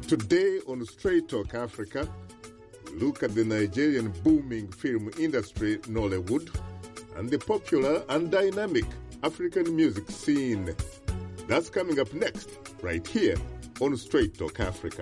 Today on Straight Talk Africa, we look at the Nigerian booming film industry, Nollywood, and the popular and dynamic African music scene. That's coming up next, right here on Straight Talk Africa.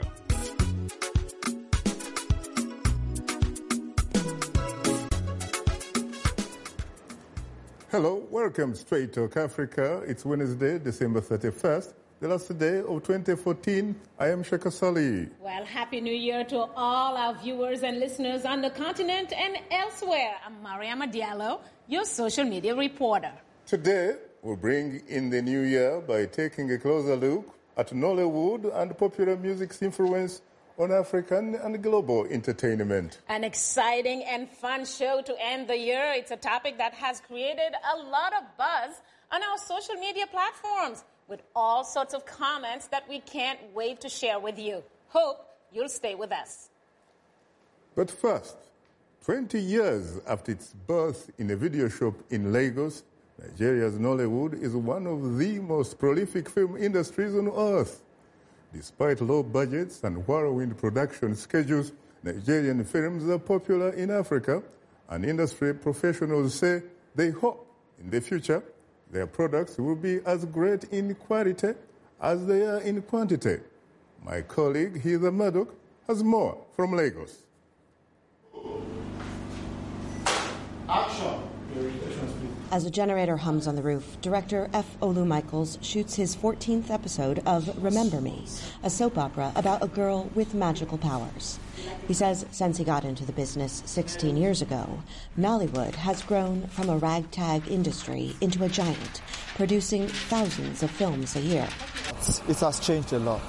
Hello, welcome to Straight Talk Africa. It's Wednesday, December 31st. The last day of 2014. I am Shaka Sali. Well, Happy New Year to all our viewers and listeners on the continent and elsewhere. I'm Mariama Diallo, your social media reporter. Today, we'll bring in the new year by taking a closer look at Nollywood and popular music's influence on African and global entertainment. An exciting and fun show to end the year. It's a topic that has created a lot of buzz on our social media platforms, with all sorts of comments that we can't wait to share with you. Hope you'll stay with us. But first, 20 years after its birth in a video shop in Lagos, Nigeria's Nollywood is one of the most prolific film industries on earth. Despite low budgets and whirlwind production schedules, Nigerian films are popular in Africa, and industry professionals say they hope in the future their products will be as great in quality as they are in quantity. My colleague, Heather Murdoch, has more from Lagos. Action! As a generator hums on the roof, director F. Olu Michaels shoots his 14th episode of Remember Me, a soap opera about a girl with magical powers. He says since he got into the business 16 years ago, Nollywood has grown from a ragtag industry into a giant, producing thousands of films a year. It has changed a lot.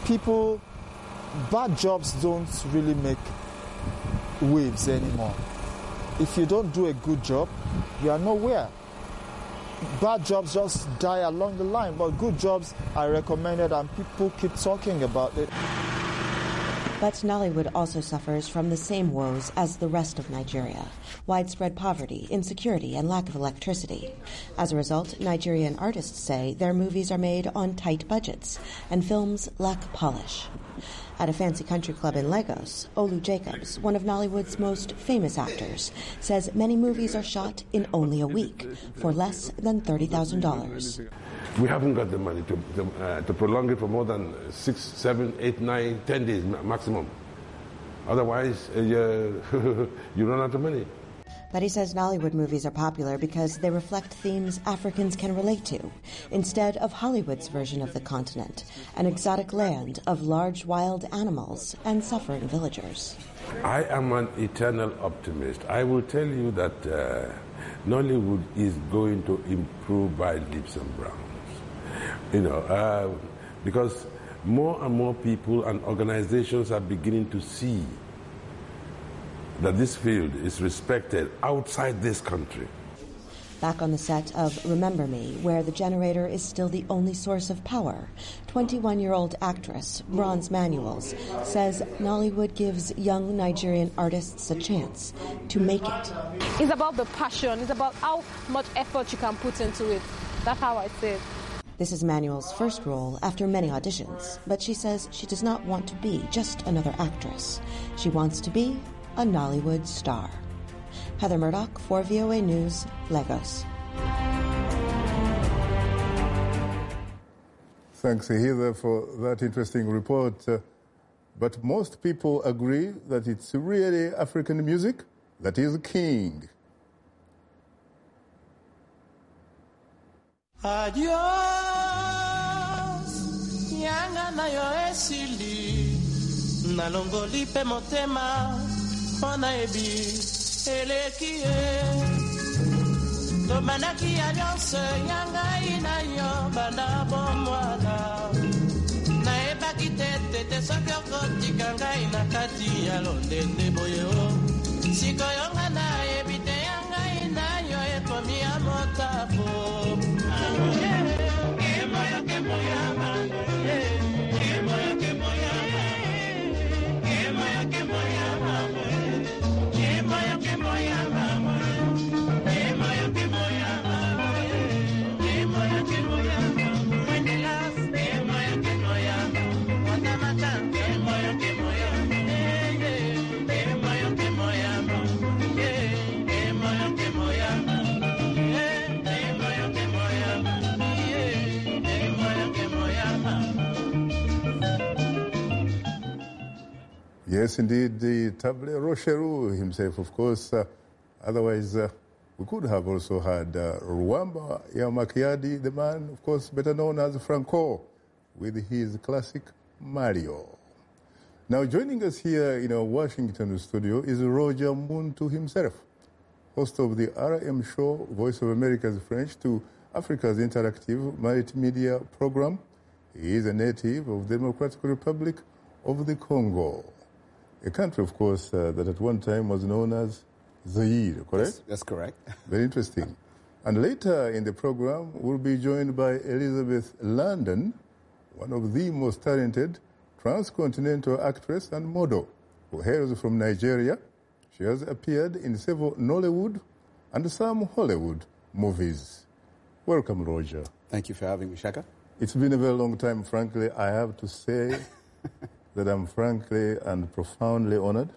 Bad jobs don't really make waves anymore. If you don't do a good job, you are nowhere. Bad jobs just die along the line, but good jobs are recommended and people keep talking about it. But Nollywood also suffers from the same woes as the rest of Nigeria: widespread poverty, insecurity, and lack of electricity. As a result, Nigerian artists say their movies are made on tight budgets, and films lack polish. At a fancy country club in Lagos, Olu Jacobs, one of Nollywood's most famous actors, says many movies are shot in only a week for less than $30,000. We haven't got the money to prolong it for more than 6, 7, 8, 9, 10 days maximum. Otherwise, you run out of money. But he says Nollywood movies are popular because they reflect themes Africans can relate to, instead of Hollywood's version of the continent, an exotic land of large wild animals and suffering villagers. I am an eternal optimist. I will tell you that Nollywood is going to improve by leaps and bounds. Because more and more people and organizations are beginning to see that this field is respected outside this country. Back on the set of Remember Me, where the generator is still the only source of power, 21-year-old actress Bronze Manuels says Nollywood gives young Nigerian artists a chance to make it. It's about the passion. It's about how much effort you can put into it. That's how I see it. This is Manuel's first role after many auditions, but she says she does not want to be just another actress. She wants to be a Nollywood star. Heather Murdoch for VOA News, Lagos. Thanks, Heather, for that interesting report. But most people agree that it's really African music that is king. Adios, yanga na yo esili, nalongoli pe motema, ona ebi elekie. Domanaki alliance yanga ina yo bana bomwana. Na ebaki tete sokyo kotika ngai na kati ya londende boyo. Sikoyo ngana ebite yanga ina yo ekomi ya motafo. Yes, indeed, the Table Rochereau himself, of course. Otherwise, we could have also had Rwamba Yamakiadi, the man, of course, better known as Franco, with his classic Mario. Now, joining us here in our Washington studio is Roger Muntu himself, host of the RM show Voice of America's French to Africa's interactive multimedia program. He is a native of the Democratic Republic of the Congo, a country, of course, that at one time was known as Zaire, correct? That's correct. Very interesting. And later in the program, we'll be joined by Elizabeth Landon, one of the most talented transcontinental actress and model who hails from Nigeria. She has appeared in several Nollywood and some Hollywood movies. Welcome, Roger. Thank you for having me, Shaka. It's been a very long time, frankly. I have to say that I'm frankly and profoundly honored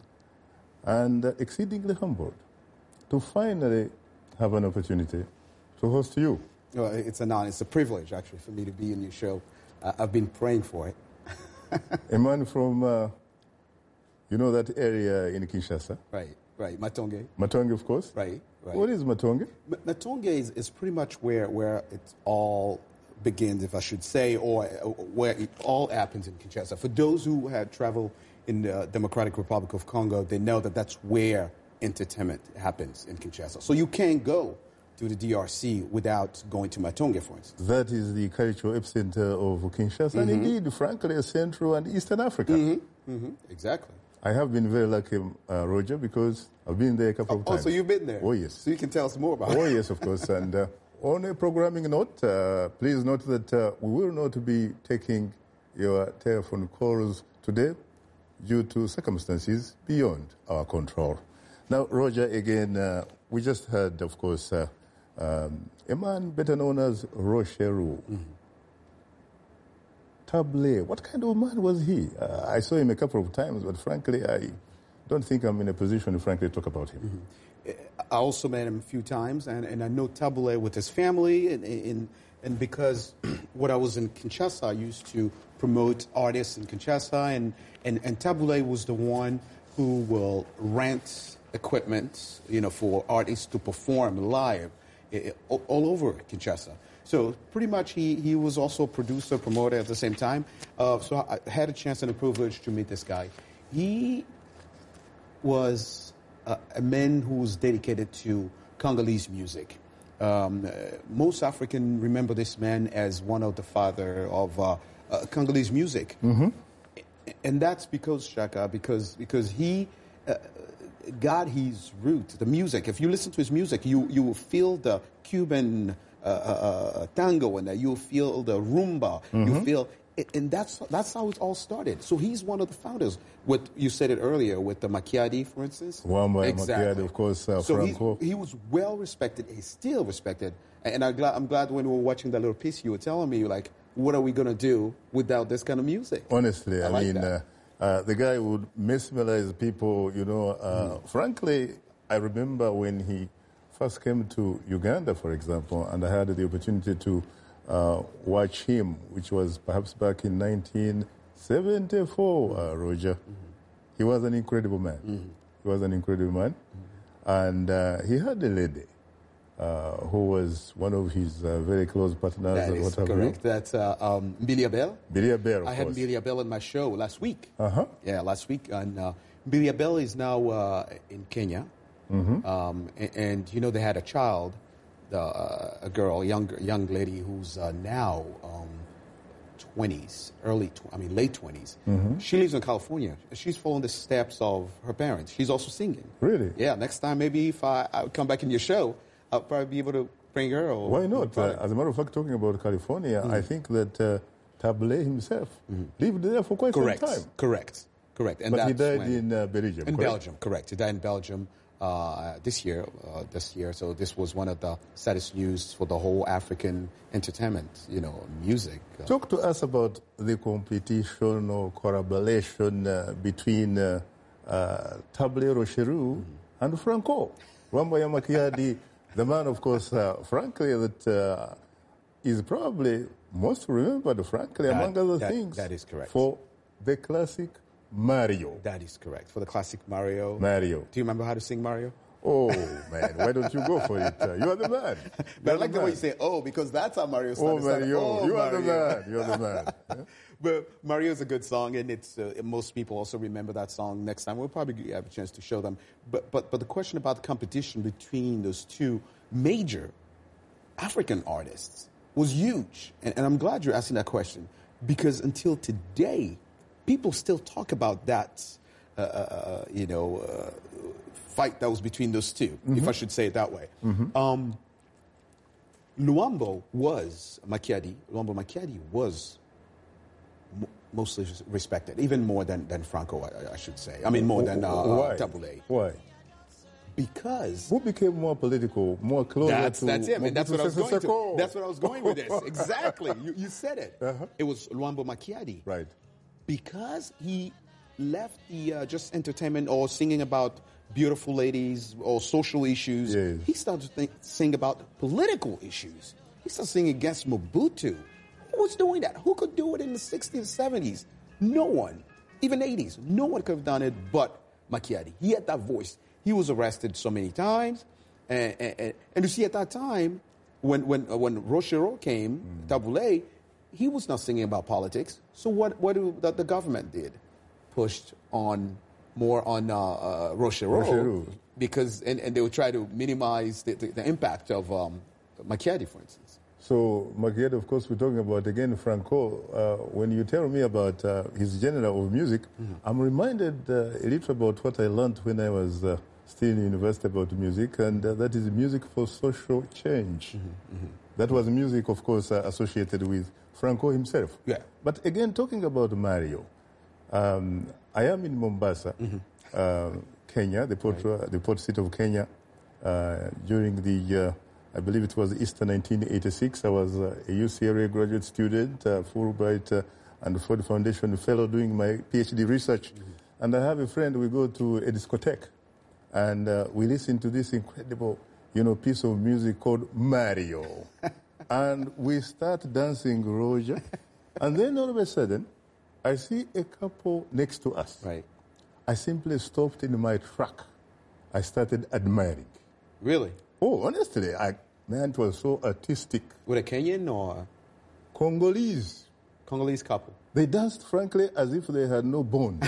and exceedingly humbled to finally have an opportunity to host you. Well, it's an honor. It's a privilege, actually, for me to be in your show. I've been praying for it. A man from, that area in Kinshasa? Right. Matonge. Matonge, of course. Right. What is Matonge? Matonge is pretty much where it all begins, if I should say, or where it all happens in Kinshasa. For those who have traveled in the Democratic Republic of Congo, they know that that's where entertainment happens in Kinshasa. So you can't go to the DRC without going to Matonge, for instance. That is the cultural epicenter of Kinshasa, and indeed, frankly, Central and Eastern Africa. Exactly. I have been very lucky, Roger, because I've been there a couple of times. Oh, so you've been there? Oh, yes. So you can tell us more about it. Oh, yes, of course. And on a programming note, please note that we will not be taking your telephone calls today due to circumstances beyond our control. Now, Roger, again, we just heard, of course, a man better known as Rochereau. Table, what kind of man was he? I saw him a couple of times, but frankly, I don't think I'm in a position, frankly, to talk about him. I also met him a few times, and I know Table with his family, and because when I was in Kinshasa, I used to promote artists in Kinshasa, and Table was the one who will rent equipment, for artists to perform live all over Kinshasa. So pretty much he was also a producer, promoter at the same time. So I had a chance and a privilege to meet this guy. He was a man who was dedicated to Congolese music. Most Africans remember this man as one of the father of Congolese music. And that's because, Shaka, because he got his root, the music. If you listen to his music, you will feel the Cuban tango and you feel the rumba. You feel, and that's how it all started. So he's one of the founders. What you said it earlier with the Makiadi, for instance. Wamba Makiadi, of course, so Franco. He was well respected. He's still respected. And I'm glad when we were watching that little piece, you were telling me, like, what are we going to do without this kind of music? Honestly, I like mean, the guy would mesmerize people, Frankly, I remember when he first came to Uganda, for example, and I had the opportunity to watch him, which was perhaps back in 1974, Roger. He was an incredible man. He was an incredible man. And he had a lady who was one of his very close partners. That is correct. That's Billy Abel. Billy Abel, I had Billy Abel on my show last week. Yeah, last week. And Billy Abel is now in Kenya. And they had a child, a girl, young lady who's now 20s, late 20s. She lives in California. She's following the steps of her parents. She's also singing. Really? Yeah. Next time, maybe if I come back in your show, I'll probably be able to bring her. Why not? As a matter of fact, talking about California, I think that Table himself lived there for quite some time. Correct. And but he died in Belgium. In Belgium, correct. He died in Belgium this year. So this was one of the saddest news for the whole African entertainment, music. Talk to us about the competition or collaboration between Table Rochereau and Franco. Wamba Yamakiadi, the man, of course, frankly, that is probably most remembered, frankly, among other things. That is correct. For the classic Mario. That is correct. For the classic Mario. Mario. Do you remember how to sing Mario? Oh, man, why don't you go for it? You are the man. But I like the way you say, oh, because that's how Mario started. Oh, Mario. You are the Mario. man. You are the man. Yeah? But Mario is a good song, and it's most people also remember that song. Next time we'll probably have a chance to show them. But the question about the competition between those two major African artists was huge, and I'm glad you're asking that question, because until today, people still talk about that, fight that was between those two, if I should say it that way. Luambo Makiadi was mostly respected, even more than Franco, I should say. I mean, more than Taboulé. Why? Because who became more political, more closer that's to... it. I mean, that's what I was going to. Seko. That's what I was going with this. Exactly. You said it. It was Luambo Makiadi. Right. Because he left the just entertainment or singing about beautiful ladies or social issues. Yes. He started to sing about political issues. He started singing against Mobutu. Who was doing that? Who could do it in the 60s, 70s? No one. Even 80s. No one could have done it but Makiadi. He had that voice. He was arrested so many times. And you see, at that time, when Rochereau came, Taboulé, he was not singing about politics. So what the government did? Pushed on more on Rochereau. Because and they would try to minimize the impact of Makiadi, for instance. So Makiadi, of course, we're talking about, again, Franco. When you tell me about his genre of music, I'm reminded a little about what I learned when I was still in university about music, and that is music for social change. That was music, of course, associated with Franco himself. Yeah. But again, talking about Mario, I am in Mombasa, Kenya, the port city of Kenya, during the... I believe it was Easter 1986. I was a UCLA graduate student, Fulbright and Ford Foundation fellow doing my PhD research. And I have a friend, we go to a discotheque, and we listen to this incredible, piece of music called Mario. And we start dancing Roja. And then all of a sudden, I see a couple next to us. Right. I simply stopped in my track. I started admiring. Really? Oh, honestly, man, it was so artistic. With a Kenyan or Congolese couple? They danced, frankly, as if they had no bones.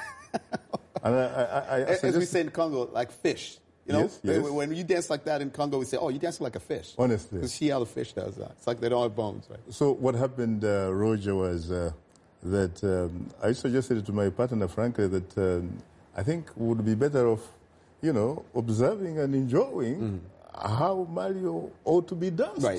And as we say in Congo, like fish. Yes. When you dance like that in Congo, we say, "Oh, you dance like a fish." Honestly, you see how the fish does that. It's like they don't have bones, right? So what happened, Roger, was that I suggested to my partner, frankly, that I think we would be better off, observing and enjoying how Mario ought to be danced. Right.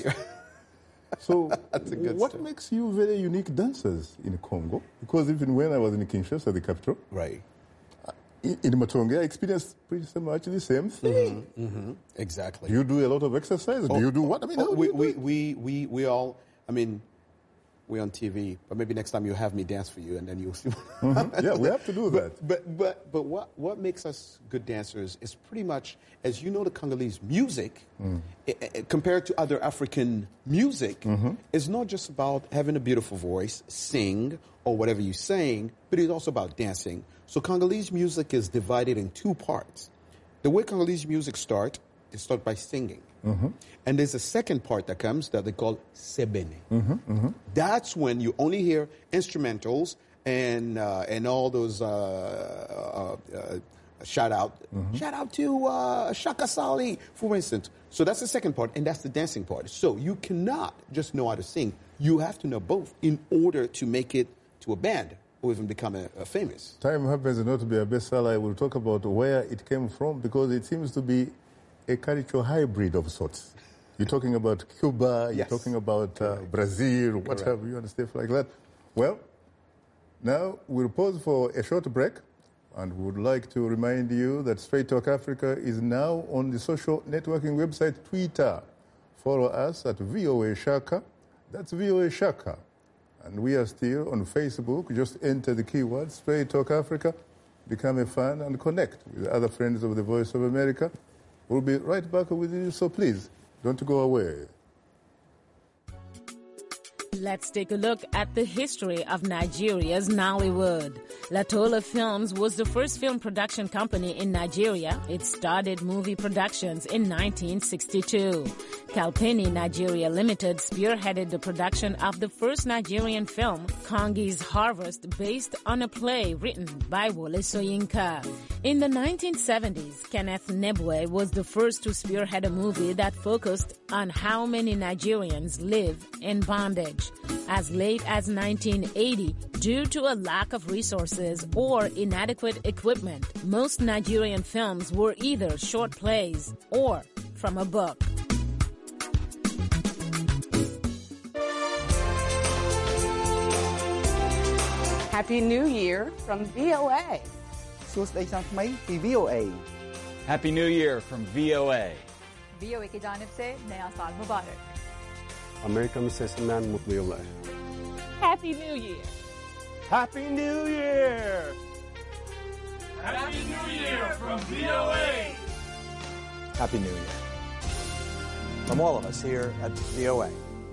So what story. makes you very unique dancers in Congo? Because even when I was in Kinshasa, the capital, right, in Matonge, I experienced pretty much the same thing. Exactly. Do you do a lot of exercise? Do you do what? I mean, we all, I mean, we're on TV, but maybe next time you'll have me dance for you, and then you'll see. Yeah, we have to do that. But what makes us good dancers is pretty much, as you know, the Congolese music, compared to other African music, is not just about having a beautiful voice, sing, or whatever you sing, but it's also about dancing. So Congolese music is divided in two parts. The way Congolese music start, they start by singing. And there's a second part that comes that they call sebene. That's when you only hear instrumentals and all those shout out to Shaka Sali, for instance. So that's the second part, and that's the dancing part. So you cannot just know how to sing. You have to know both in order to make it to a band or even become famous. Time happens not to be a bestseller. I will talk about where it came from, because it seems to be a cultural hybrid of sorts. You're talking about Cuba, you're talking about Brazil, what have you, and stuff like that. Well, now we'll pause for a short break, and would like to remind you that Straight Talk Africa is now on the social networking website Twitter. Follow us at VOA Shaka. That's VOA Shaka. And we are still on Facebook. Just enter the keyword Straight Talk Africa, become a fan, and connect with other friends of the Voice of America. We'll be right back with you, so please, don't go away. Let's take a look at the history of Nigeria's Nollywood. Latola Films was the first film production company in Nigeria. It started movie productions in 1962. Calpeni Nigeria Limited spearheaded the production of the first Nigerian film, Kongi's Harvest, based on a play written by Wole Soyinka. In the 1970s, Kenneth Nebwe was the first to spearhead a movie that focused on how many Nigerians live in bondage. As late as 1980, due to a lack of resources or inadequate equipment, most Nigerian films were either short plays or from a book. Happy New Year from VOA. សួស្តីឆ្នាំថ្មីពី VOA. Happy New Year from VOA. VOA की जानिब से नया साल मुबारक. American Citizen Mutliullah. Happy New Year. Happy New Year. Happy New Year from VOA. Happy New Year. From all of us here at VOA.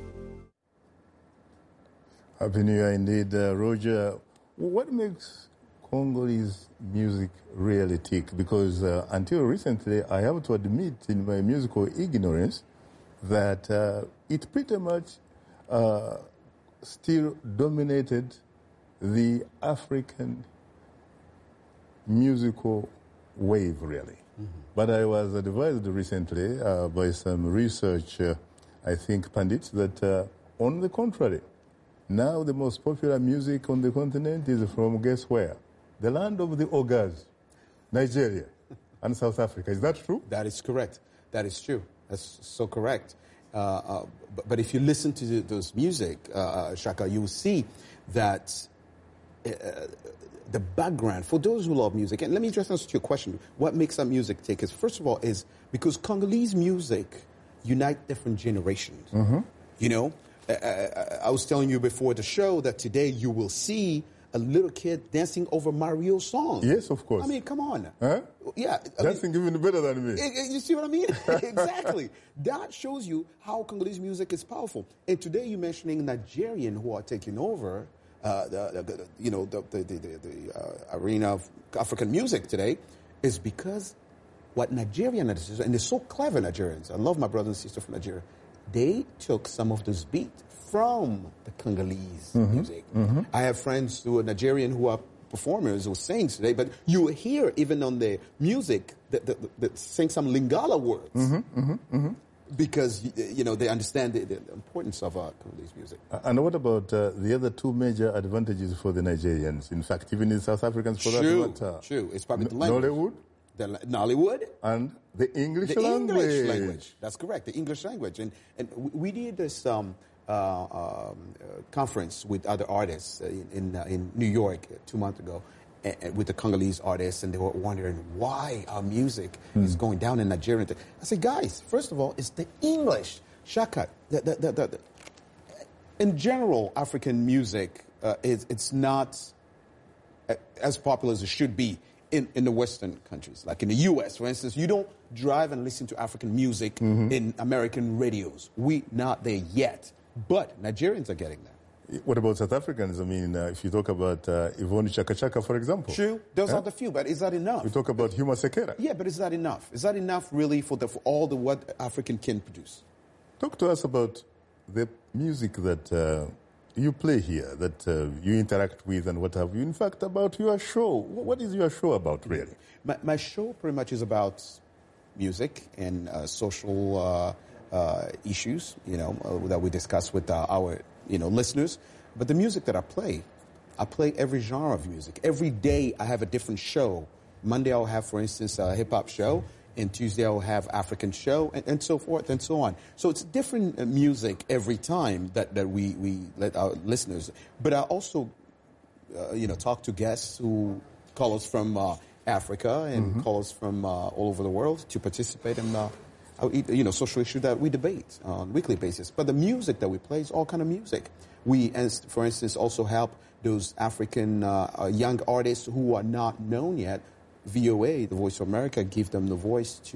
Happy New Year indeed, Roger. What makes Congolese music really tick? Because until recently, I have to admit in my musical ignorance that it pretty much still dominated the African musical wave, really. Mm-hmm. But I was advised recently by some research, I think, pundits, that on the contrary, now the most popular music on the continent is from, guess where? The land of the Ogas, Nigeria and South Africa. Is that true? That is correct. That is true. That's so correct. But if you listen to those music, Shaka, you will see that the background, for those who love music, and let me just answer to your question, what makes that music tick is, first of all, is because Congolese music unite different generations. Mm-hmm. You know, I was telling you before the show that today you will see a little kid dancing over Mario songs. Yes, of course. I mean, come on. Huh? Yeah. Dancing even better than me. You see what I mean? Exactly. That shows you how Congolese music is powerful. And today you're mentioning Nigerian who are taking over the arena of African music today is because what Nigerian artists, and they're so clever, Nigerians. I love my brothers and sisters from Nigeria. They took some of those beats from the Congolese music. Mm-hmm. I have friends who are Nigerian who are performers or sings today, but you hear even on the music that sing some Lingala words because they understand the importance of Congolese music. And what about the other two major advantages for the Nigerians? In fact, even the South Africans for that matter. True, it's probably the language. Nollywood. The Nollywood. And the English language. English language. That's correct, the English language. And we did this conference with other artists in New York 2 months ago with the Congolese artists, and they were wondering why our music is going down in Nigeria. I said, guys, first of all, it's the English. Shaka. In general, African music, it's not as popular as it should be in the Western countries. Like in the U.S., for instance, you don't drive and listen to African music in American radios. We're not there yet. But Nigerians are getting there. What about South Africans? I mean, if you talk about Yvonne Chaka Chaka, for example. True. Those are the few, but is that enough? You talk about Huma Sekera. Yeah, but is that enough? Is that enough really for all the what African can produce? Talk to us about the music that you play here, that you interact with and what have you. In fact, about your show. What is your show about, really? My show pretty much is about music and social issues, that we discuss with our, listeners. But the music that I play every genre of music. Every day I have a different show. Monday I'll have, for instance, a hip-hop show. And Tuesday I'll have African show, and so forth and so on. So it's different music every time that we let our listeners. But I also, talk to guests who call us from Africa and call us from all over the world to participate in social issues that we debate on a weekly basis. But the music that we play is all kind of music. We, for instance, also help those African young artists who are not known yet. VOA, the Voice of America, give them the voice to,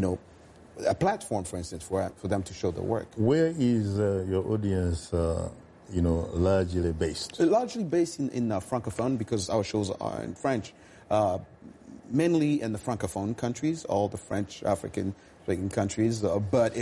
a platform, for instance, for them to show their work. Where is your audience largely based? Largely based in Francophone, because our shows are in French. Mainly in the Francophone countries, all the French, African-speaking countries. But,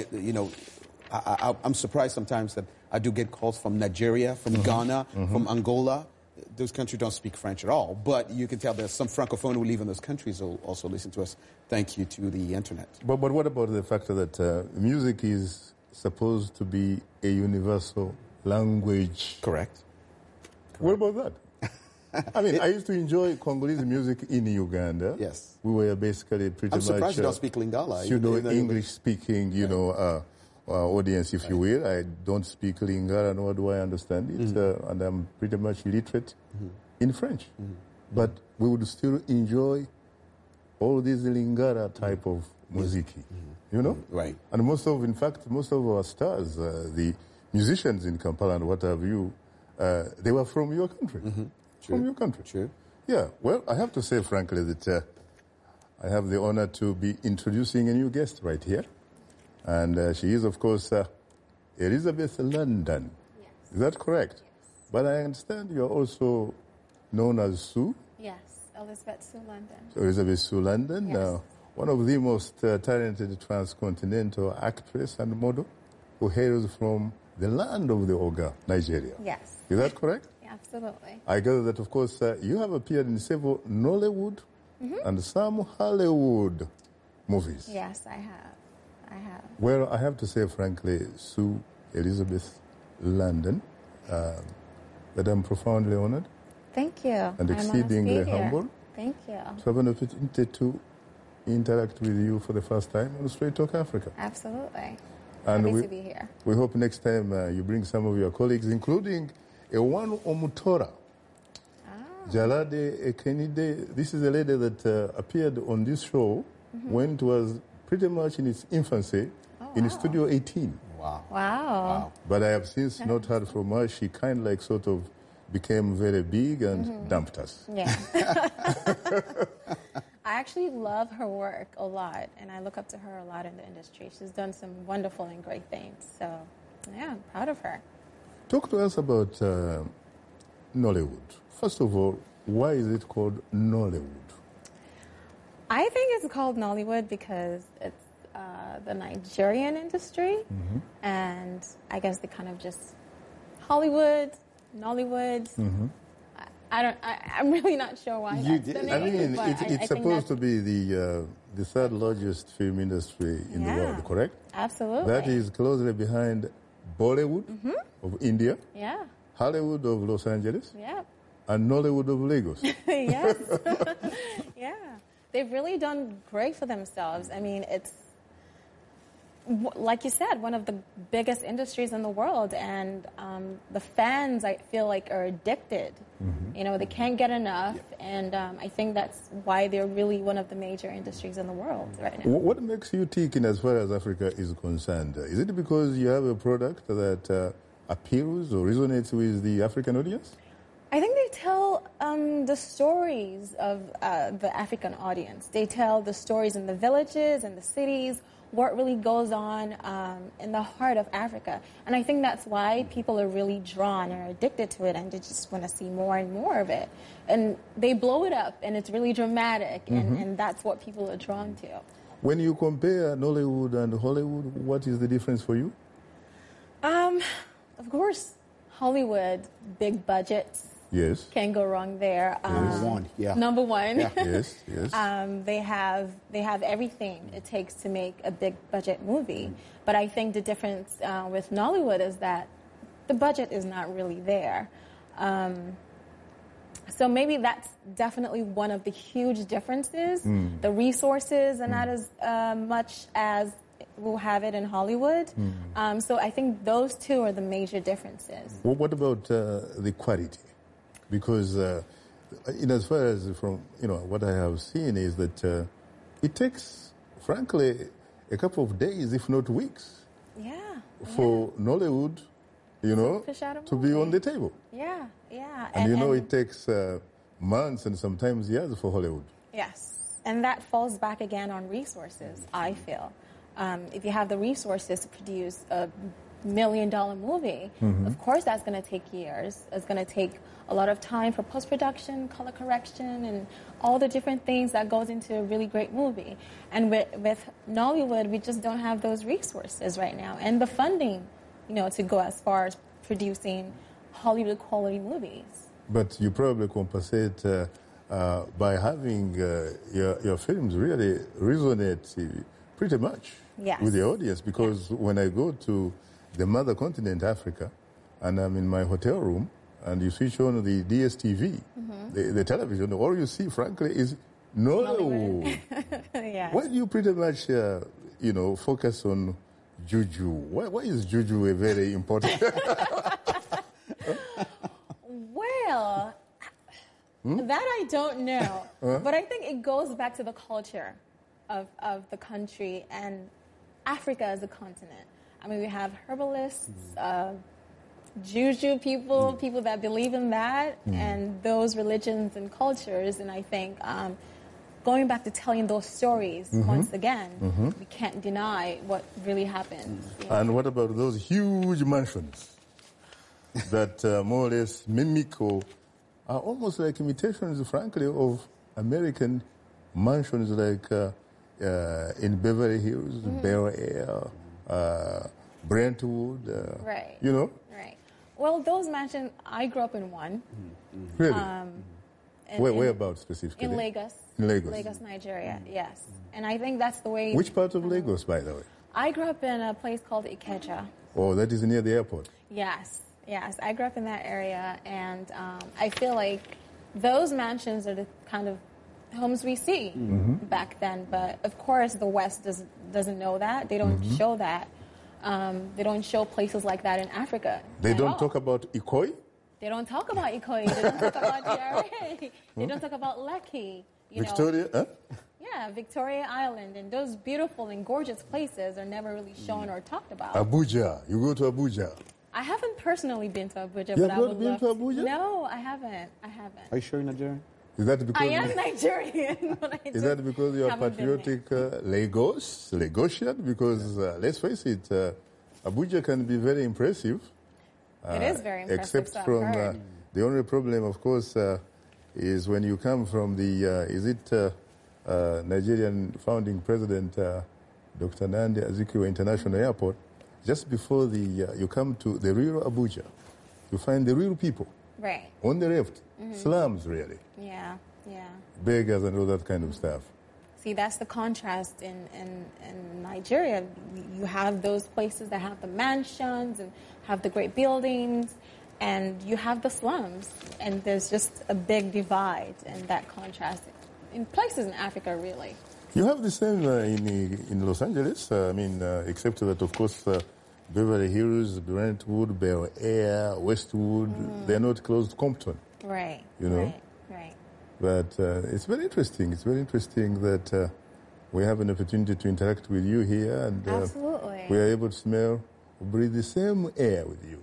I'm surprised sometimes that I do get calls from Nigeria, from Ghana, from Angola. Those countries don't speak French at all. But you can tell there's some Francophone who live in those countries who also listen to us. Thank you to the Internet. But what about the fact that music is supposed to be a universal language? Correct. What about that? I mean, I used to enjoy Congolese music in Uganda. Yes. We were basically pretty much... I'm surprised you don't speak Lingala. English-speaking, audience, if you will. I don't speak Lingala, nor do I understand it. And I'm pretty much illiterate in French. But we would still enjoy all these Lingala type of music, Right. And most of our stars, the musicians in Kampala and what have you, they were from your country. From your country. True. Yeah, well, I have to say, frankly, that I have the honor to be introducing a new guest right here. And she is, of course, Elizabeth London. Yes. Is that correct? Yes. But I understand you're also known as Sue. Yes, Elizabeth Sue London. So Elizabeth Sue London, Yes. One of the most talented transcontinental actress and model who hails from the land of the Oga, Nigeria. Yes. Is that correct? Absolutely. I gather that, of course, you have appeared in several Nollywood and some Hollywood movies. Yes, I have. Well, I have to say, frankly, Sue Elizabeth London, that I'm profoundly honored. Thank you. And exceedingly humble. Thank you. To have an opportunity to interact with you for the first time on Straight Talk Africa. Absolutely. And Happy to be here. We hope next time you bring some of your colleagues, including Ewan Omutora, Jalade Ekenide. This is a lady that appeared on this show when it was pretty much in its infancy in Studio 18. Wow. But I have since not heard from her. She kind of sort of became very big and dumped us. Yeah. I actually love her work a lot, and I look up to her a lot in the industry. She's done some wonderful and great things. So, yeah, I'm proud of her. Talk to us about Nollywood. First of all, why is it called Nollywood? I think it's called Nollywood because it's the Nigerian industry, and I guess they kind of just Hollywood, Nollywood. I'm really not sure why that's the name. I mean, it's supposed to be the third largest film industry in the world, correct? Absolutely. That is closely behind Bollywood of India, Hollywood of Los Angeles, and Nollywood of Lagos. Yes. Yeah. They've really done great for themselves. I mean, it's, like you said, one of the biggest industries in the world, and the fans, I feel like, are addicted. They can't get enough, and I think that's why they're really one of the major industries in the world right now. What makes you tick in as far as Africa is concerned? Is it because you have a product that appeals or resonates with the African audience? I think they tell the stories of the African audience. They tell the stories in the villages and the cities, what really goes on in the heart of Africa. And I think that's why people are really drawn or addicted to it, and they just want to see more and more of it. And they blow it up, and it's really dramatic, and that's what people are drawn to. When you compare Nollywood and Hollywood, what is the difference for you? Of course, Hollywood, big budgets. Yes. Can't go wrong there. Number one. Yes. They have everything it takes to make a big budget movie. But I think the difference with Nollywood is that the budget is not really there. So maybe that's definitely one of the huge differences. The resources are not as much as we'll have it in Hollywood. So I think those two are the major differences. Well, what about the quality? Because as far as from what I have seen is that it takes, frankly, a couple of days, if not weeks, for Nollywood, to be on the table. Yeah. And it takes months and sometimes years for Hollywood. Yes, and that falls back again on resources, I feel. If you have the resources to produce a million movie. Of course, that's going to take years. It's going to take a lot of time for post-production, color correction, and all the different things that goes into a really great movie. And with Nollywood, we just don't have those resources right now and the funding, to go as far as producing Hollywood quality movies. But you probably compensate by having your films really resonate pretty much with the audience, because when I go to the mother continent, Africa, and I'm in my hotel room, and you switch on the DSTV, the television, all you see, frankly, is Nollywood. Yes. Why do you pretty much, focus on Juju? Why is Juju a very important? Well, that I don't know. But I think it goes back to the culture of the country and Africa as a continent. I mean, we have herbalists, Juju people, people that believe in that, and those religions and cultures. And I think going back to telling those stories once again, we can't deny what really happened. And what about those huge mansions that more or less mimic or are almost like imitations, frankly, of American mansions like in Beverly Hills, Bel Air, Brentwood, right. Right. Well, those mansions, I grew up in one. Really? Whereabouts specifically? In Lagos. In Lagos? Lagos, Nigeria, yes. And I think that's the way... Which part of Lagos, by the way? I grew up in a place called Ikeja. Oh, that is near the airport? Yes. I grew up in that area, and I feel like those mansions are the kind of homes we see back then. But, of course, the West doesn't know that. They don't show that. They don't show places like that in Africa. They don't talk about Ikoyi? They don't talk about Ikoyi. They don't talk about DRA. They don't talk about Lekki. Victoria? Yeah, Victoria Island. And those beautiful and gorgeous places are never really shown or talked about. Abuja. You go to Abuja. I haven't personally been to Abuja, You but I would have not been love to Abuja? No, I haven't. Are you sure you're Nigerian? Is that because I am Nigerian. But is that because you are patriotic Lagosian? Because let's face it, Abuja can be very impressive. It is very impressive. Except from the only problem, of course, is when you come from the Nigerian founding president, Dr. Nnamdi Azikiwe International Airport. Just before you come to the real Abuja, you find the real people. Right. On the left, slums, really. Yeah. Beggars and all that kind of stuff. See, that's the contrast in Nigeria. You have those places that have the mansions and have the great buildings, and you have the slums. And there's just a big divide and that contrast in places in Africa, really. You have the same in Los Angeles. Except that, of course, Beverly Hills, Brentwood, Bel Air, Westwood, they're not close to Compton. Right. Right. But it's very interesting. It's very interesting that we have an opportunity to interact with you here, and absolutely, we are able to smell, breathe the same air with you.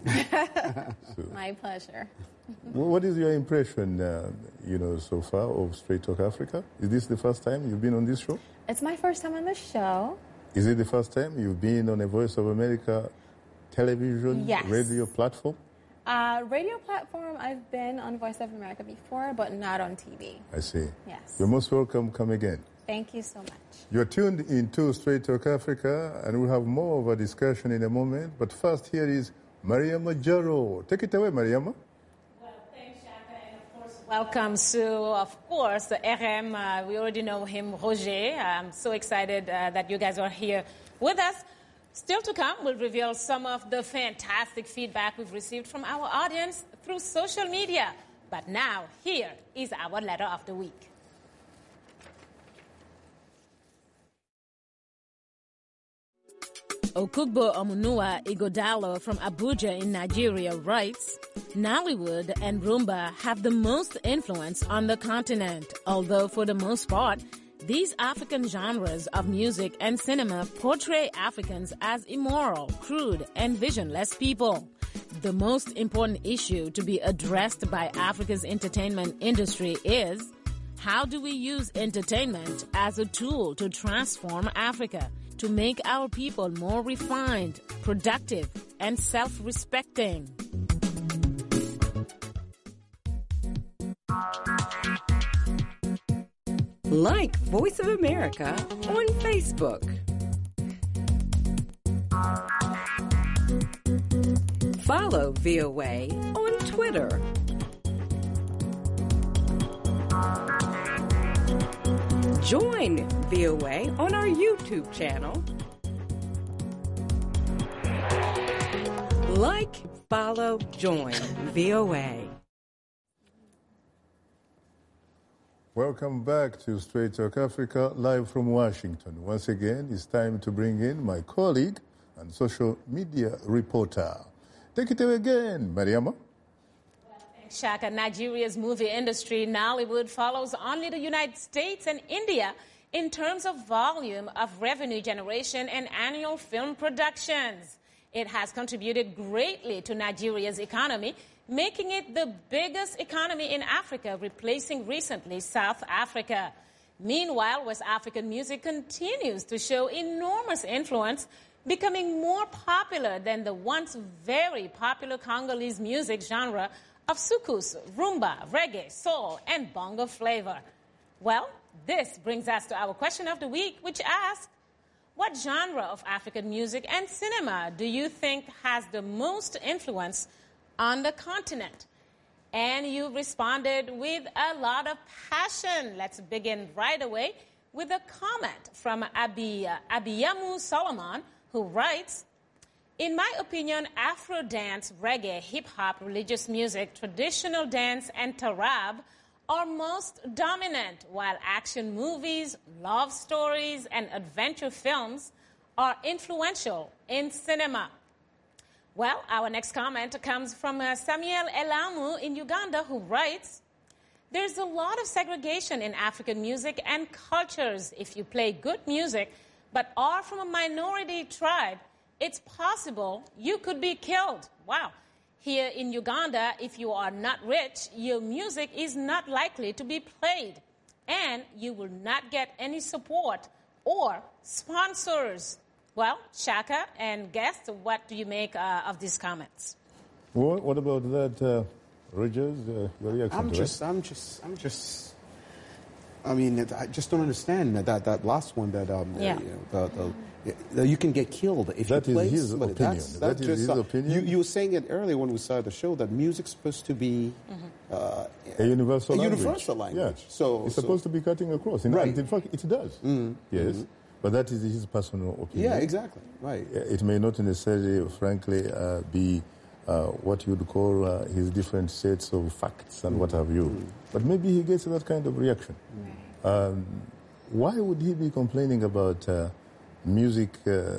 My pleasure. What is your impression, so far of Straight Talk Africa? Is this the first time you've been on this show? It's my first time on the show. Is it the first time you've been on a Voice of America television, radio platform? Radio platform, I've been on Voice of America before, but not on TV. I see. Yes. You're most welcome. Come again. Thank you so much. You're tuned into Straight Talk Africa, and we'll have more of a discussion in a moment. But first, here is Mariama Jaro. Take it away, Mariama. Well, thanks, Shaka, and of course, welcome to, of course, the RM. We already know him, Roger. I'm so excited that you guys are here with us. Still to come, we'll reveal some of the fantastic feedback we've received from our audience through social media. But now, here is our letter of the week. Okugbo Omunua Igodalo from Abuja in Nigeria writes, Nollywood and Rumba have the most influence on the continent, although for the most part, these African genres of music and cinema portray Africans as immoral, crude, and visionless people. The most important issue to be addressed by Africa's entertainment industry is, how do we use entertainment as a tool to transform Africa? to make our people more refined, productive, and self-respecting. Like Voice of America on Facebook. Follow VOA on Twitter. Join VOA on our YouTube channel. Like, follow, join VOA. Welcome back to Straight Talk Africa, live from Washington. Once again, it's time to bring in my colleague and social media reporter. Take it away again, Mariama. Shaka, Nigeria's movie industry, Nollywood, follows only the United States and India in terms of volume of revenue generation and annual film productions. It has contributed greatly to Nigeria's economy, making it the biggest economy in Africa, replacing recently South Africa. Meanwhile, West African music continues to show enormous influence, becoming more popular than the once very popular Congolese music genre of soukous, rumba, reggae, soul, and bongo flavor. Well, this brings us to our question of the week, which asks, what genre of African music and cinema do you think has the most influence on the continent? And you responded with a lot of passion. Let's begin right away with a comment from Abiyamu Solomon, who writes, in my opinion, Afro dance, reggae, hip-hop, religious music, traditional dance, and tarab are most dominant, while action movies, love stories, and adventure films are influential in cinema. Well, our next comment comes from Samuel Elamu in Uganda, who writes, there's a lot of segregation in African music and cultures. If you play good music but are from a minority tribe, it's possible you could be killed. Wow. Here in Uganda, if you are not rich, your music is not likely to be played, and you will not get any support or sponsors. Well, Shaka and guests, what do you make of these comments? Well, what about that, Rogers? Your reaction to it? I mean, I just don't understand that last one that you can get killed if you play. That is his opinion. That is his opinion. You were saying it earlier when we started the show that music's supposed to be a universal language. Universal language. Yeah. So it's supposed to be cutting across. Right. In fact, it does. Yes. But that is his personal opinion. Yeah, exactly. Right. It may not necessarily, frankly, be what you would call his different sets of facts and what have you. But maybe he gets that kind of reaction. Why would he be complaining about music,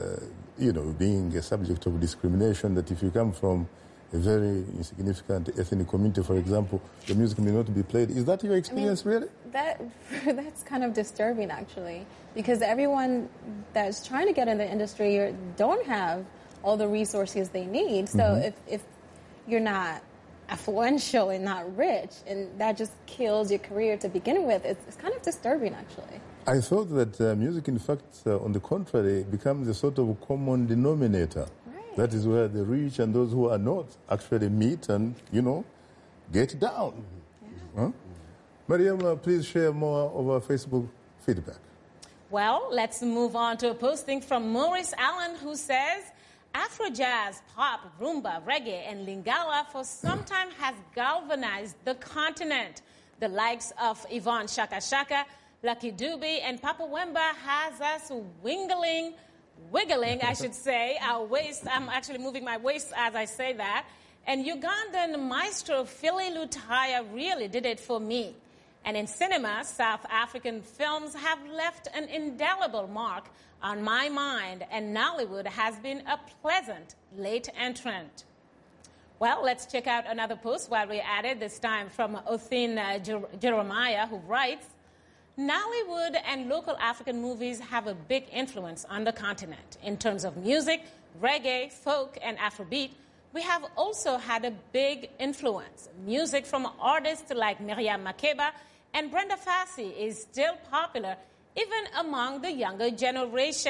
being a subject of discrimination, that if you come from a very insignificant ethnic community, for example, the music may not be played? Is that your experience, really? That's kind of disturbing, actually, because everyone that's trying to get in the industry don't have all the resources they need. So if you're not affluential and not rich, and that just kills your career to begin with, it's kind of disturbing, actually. I thought that music, in fact, on the contrary, becomes a sort of common denominator. Right. That is where the rich and those who are not actually meet and, get down. Yeah. Huh? Mariam, please share more of our Facebook feedback. Well, let's move on to a posting from Maurice Allen, who says, Afro jazz, pop, rumba, reggae, and lingala for some time has galvanized the continent. The likes of Yvonne Chaka Chaka, Lucky Dube, and Papa Wemba has us wiggling, I should say, our waist. I'm actually moving my waist as I say that. And Ugandan maestro Philly Lutaya really did it for me. And in cinema, South African films have left an indelible mark on my mind, and Nollywood has been a pleasant late entrant. Well, let's check out another post while we're at it, this time from Othin Jeremiah, who writes, Nollywood and local African movies have a big influence on the continent. In terms of music, reggae, folk, and Afrobeat, we have also had a big influence. Music from artists like Miriam Makeba and Brenda Fassie is still popular even among the younger generation.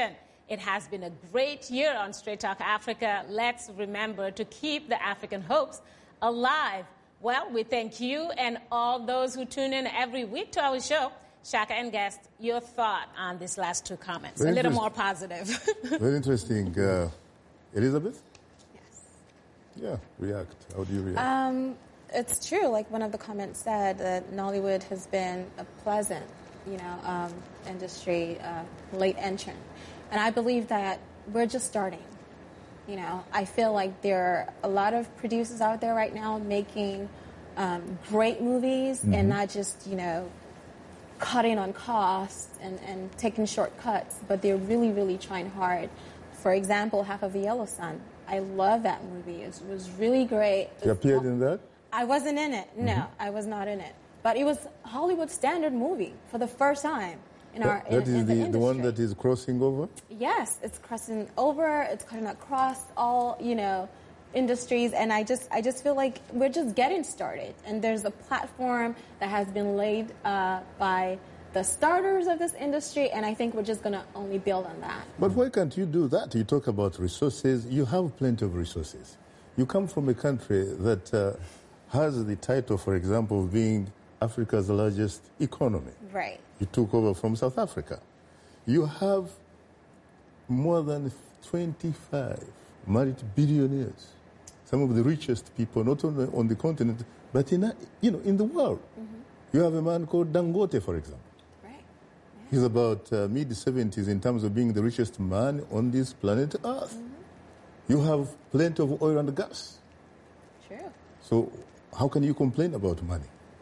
It has been a great year on Straight Talk Africa. Let's remember to keep the African hopes alive. Well, we thank you and all those who tune in every week to our show. Shaka and guest, your thought on these last two comments. Very a little more positive. Very interesting. Elizabeth? Yes. Yeah, react. How do you react? It's true. Like one of the comments said, that Nollywood has been a pleasant, industry, late entrant. And I believe that we're just starting. I feel like there are a lot of producers out there right now making great movies and not just, cutting on costs and taking shortcuts, but they're really, really trying hard. For example, Half of the Yellow Sun. I love that movie. It was really great. You appeared in that? I wasn't in it. No, I was not in it. But it was a Hollywood standard movie for the first time in the industry. The one that is crossing over? Yes, it's crossing over. It's cutting across all, industries, and I just feel like we're just getting started. And there's a platform that has been laid by the starters of this industry, and I think we're just going to only build on that. But why can't you do that? You talk about resources. You have plenty of resources. You come from a country that has the title, for example, of being Africa's largest economy. Right. You took over from South Africa. You have more than 25 multi-billionaires, some of the richest people, not only on the continent, but in the world. You have a man called Dangote, for example. Right. Yeah. He's about mid-70s in terms of being the richest man on this planet Earth. You have plenty of oil and gas. True. So how can you complain about money?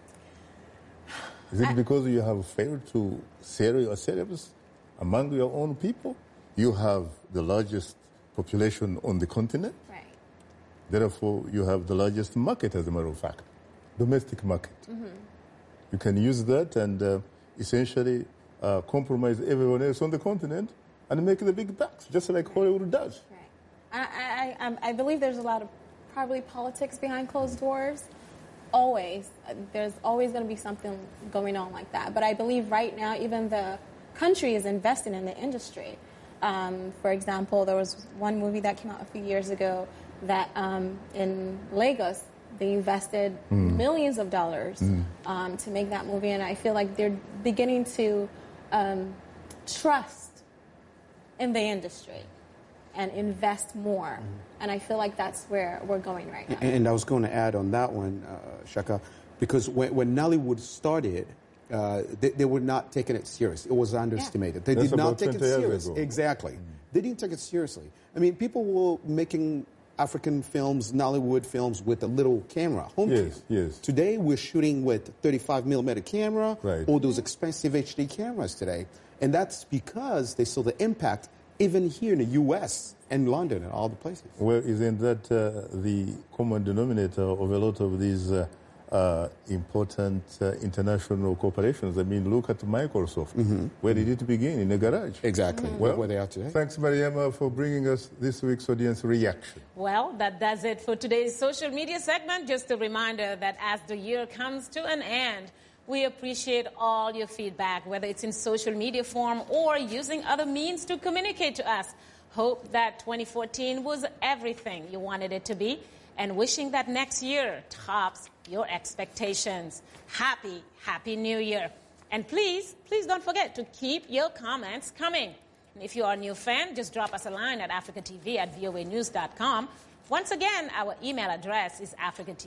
Is it because you have failed to sell yourselves among your own people? You have the largest population on the continent. Right. Therefore, you have the largest market, as a matter of fact, domestic market. You can use that and essentially compromise everyone else on the continent and make the big bucks, just like Hollywood does. Right. I believe there's a lot of probably politics behind closed doors. Always. There's always going to be something going on like that. But I believe right now, even the country is investing in the industry. For example, there was one movie that came out a few years ago that in Lagos, they invested millions of dollars to make that movie. And I feel like they're beginning to trust in the industry and invest more. And I feel like that's where we're going right now. And I was going to add on that one, Shaka, because when Nollywood started, they were not taking it serious. It was underestimated. They did not take it serious. Exactly. They didn't take it seriously. I mean, people were making African films, Nollywood films with a little camera, home cam. Yes. Today, we're shooting with 35mm camera, right. All those expensive HD cameras today. And that's because they saw the impact even here in the U.S. and London and all the places. Well, isn't that the common denominator of a lot of these important international corporations? I mean, look at Microsoft. Where did it begin? In a garage. Exactly. Well, where they are today. Thanks, Mariama, for bringing us this week's audience reaction. Well, that does it for today's social media segment. Just a reminder that as the year comes to an end, we appreciate all your feedback, whether it's in social media form or using other means to communicate to us. Hope that 2014 was everything you wanted it to be, and wishing that next year tops your expectations. Happy New Year. And please don't forget to keep your comments coming. And if you are a new fan, just drop us a line at africatv@voanews.com. Once again, our email address is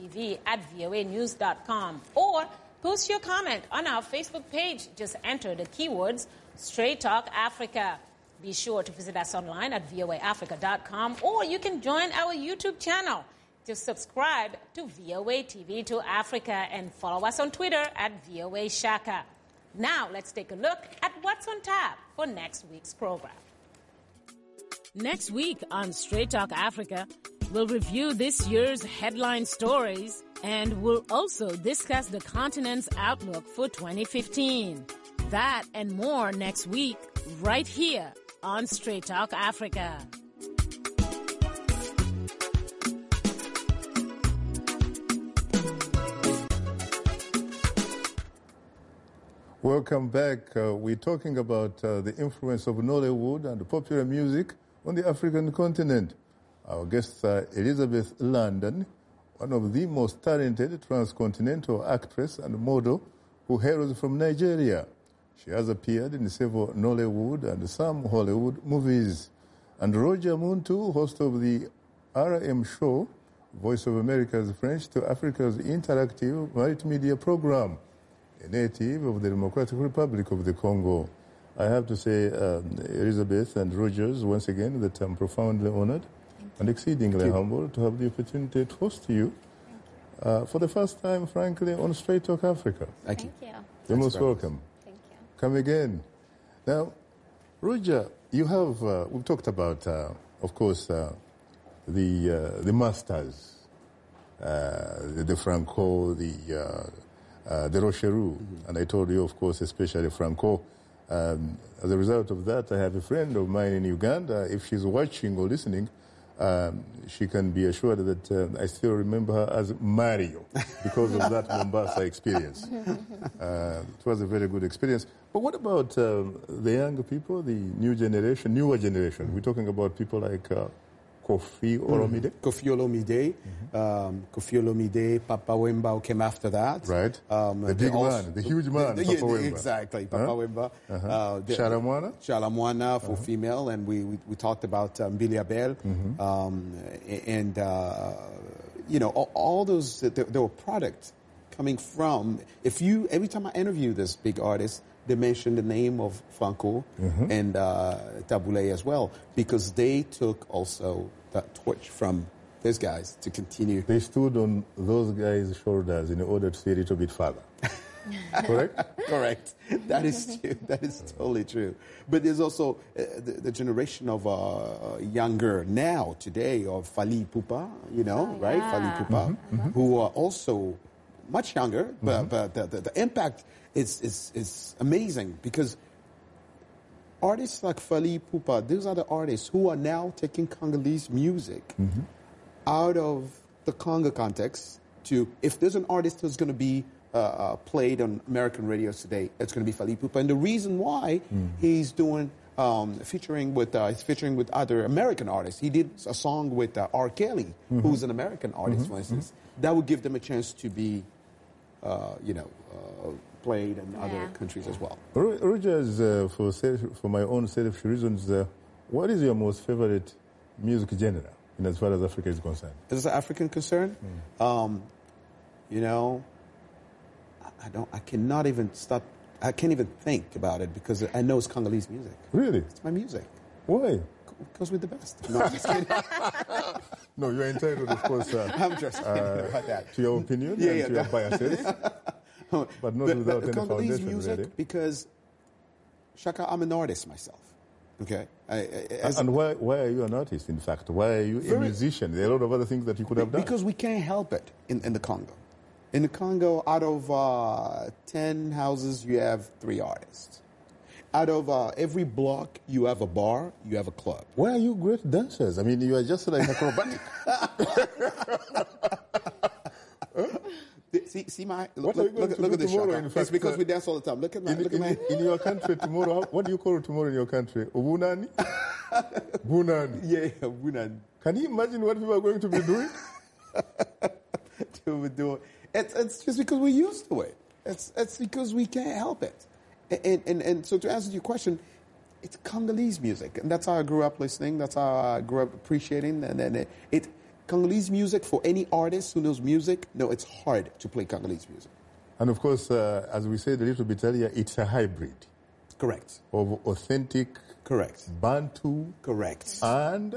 africatv@voanews.com. Or post your comment on our Facebook page. Just enter the keywords Straight Talk Africa. Be sure to visit us online at voaafrica.com, or you can join our YouTube channel. Just subscribe to VOA TV to Africa and follow us on Twitter at VOA Shaka. Now let's take a look at what's on tap for next week's program. Next week on Straight Talk Africa, we'll review this year's headline stories, and we'll also discuss the continent's outlook for 2015. That and more next week, right here on Straight Talk Africa. Welcome back. We're talking about the influence of Nollywood and popular music on the African continent. Our guests are Elizabeth London, one of the most talented transcontinental actress and model who hails from Nigeria. She has appeared in several Nollywood and some Hollywood movies. And Roger Muntu, host of the RM show, Voice of America's French to Africa's interactive multimedia program, a native of the Democratic Republic of the Congo. I have to say, Elizabeth and Rogers, once again, that I'm profoundly honored and exceedingly humbled to have the opportunity to host you for the first time, frankly, on Straight Talk Africa. Thank you. You're most welcome. Thank you. Come again. Now, Roger, you have, we've talked about, of course, the masters, the Franco, the Rocheroux, and I told you, of course, especially Franco. As a result of that, I have a friend of mine in Uganda. If she's watching or listening, she can be assured that I still remember her as Mario because of that Mombasa experience. It was a very good experience. But what about the younger people, the newer generation? We're talking about people like Kofi Olomide. Kofi Olomide, Kofi Olomide, Papa Wemba, who came after that. Right. The big man, the huge man, Papa Wemba. Exactly, Papa Wemba. Shalamwana for female, and we talked about Billy Abel, and all those. There were products coming from. Every time I interview this big artist, they mention the name of Franco and Taboulé as well, because they took also that torch from these guys to continue. They stood on those guys' shoulders in order to see a little bit further. Correct? Correct. That is true. That is totally true. But there's also the generation of younger now, today, of Fally Ipupa, right? Fally Ipupa, who are also much younger, but the impact is amazing, because artists like Fally Ipupa, these are the artists who are now taking Congolese music out of the Congo context to, if there's an artist who's going to be played on American radios today, it's going to be Fally Ipupa. And the reason why he's doing featuring with other American artists. He did a song with R. Kelly, who's an American artist, for instance. That would give them a chance to be, played in other countries as well. Rogers, for my own selfish reasons, what is your most favorite music genre, as far as Africa is concerned? As an African concern, I cannot even stop. I can't even think about it, because I know it's Congolese music. Really? It's my music. Why? Because we're the best. No, I'm just kidding. No, you're entitled, of course, I'm just kidding about that. To your opinion and to your biases. But not without any Congolese foundation, music, really. Because, Shaka, I'm an artist myself. Okay? And why are you an artist, in fact? Why are you a musician? There are a lot of other things that you could have done. Because we can't help it in the Congo. In the Congo, out of 10 houses, you have 3 artists. Out of every block, you have a bar, you have a club. Why are you great dancers? I mean, you are just like acrobatic. See my look at this, tomorrow, Shaka. in fact, It's because we dance all the time. Look at my in your country tomorrow. What do you call tomorrow in your country? Ubunani? Bunani. Yeah, Bunani. Can you imagine what people are going to be doing? It's just because we're used to it. It's because we can't help it. And so to answer your question, it's Congolese music, and that's how I grew up listening. That's how I grew up appreciating. And then Congolese music, for any artist who knows music, it's hard to play Congolese music. And of course, as we said a little bit earlier, it's a hybrid. Correct. Of authentic. Correct. Bantu. Correct. And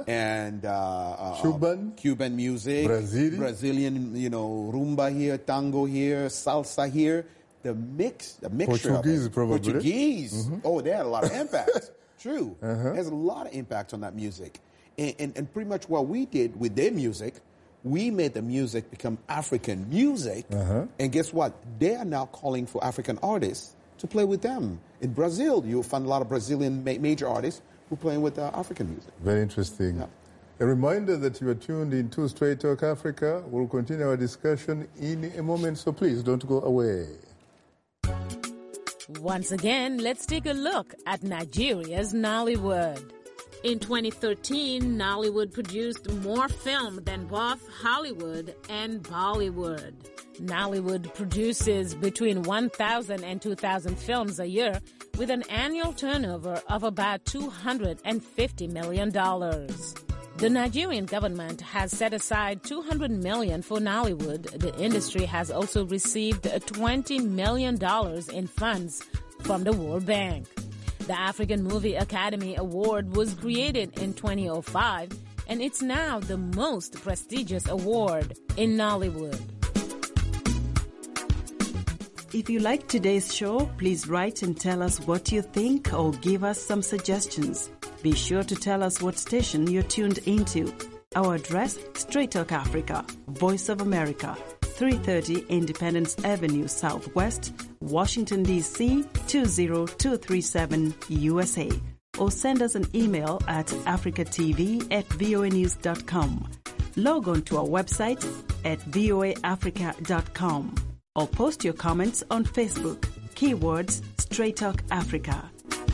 Cuban music. Brazilian, rumba here, tango here, salsa here. The mixture Portuguese, of it. probably. Portuguese. Oh, they had a lot of impact. True. It has a lot of impact on that music. And pretty much what we did with their music, we made the music become African music. And guess what? They are now calling for African artists to play with them. In Brazil, you'll find a lot of Brazilian major artists who are playing with African music. Very interesting. Yeah. A reminder that you are tuned into Straight Talk Africa. We'll continue our discussion in a moment, so please don't go away. Once again, let's take a look at Nigeria's Nollywood. In 2013, Nollywood produced more film than both Hollywood and Bollywood. Nollywood produces between 1,000 and 2,000 films a year with an annual turnover of about $250 million. The Nigerian government has set aside $200 million for Nollywood. The industry has also received $20 million in funds from the World Bank. The African Movie Academy Award was created in 2005, and it's now the most prestigious award in Nollywood. If you like today's show, please write and tell us what you think or give us some suggestions. Be sure to tell us what station you're tuned into. Our address, Straight Talk Africa, Voice of America, 330 Independence Avenue Southwest, Washington, D.C. 20237 USA. Or send us an email at africatv@voanews.com. Log on to our website at voaafrica.com. Or post your comments on Facebook. Keywords Straight Talk Africa.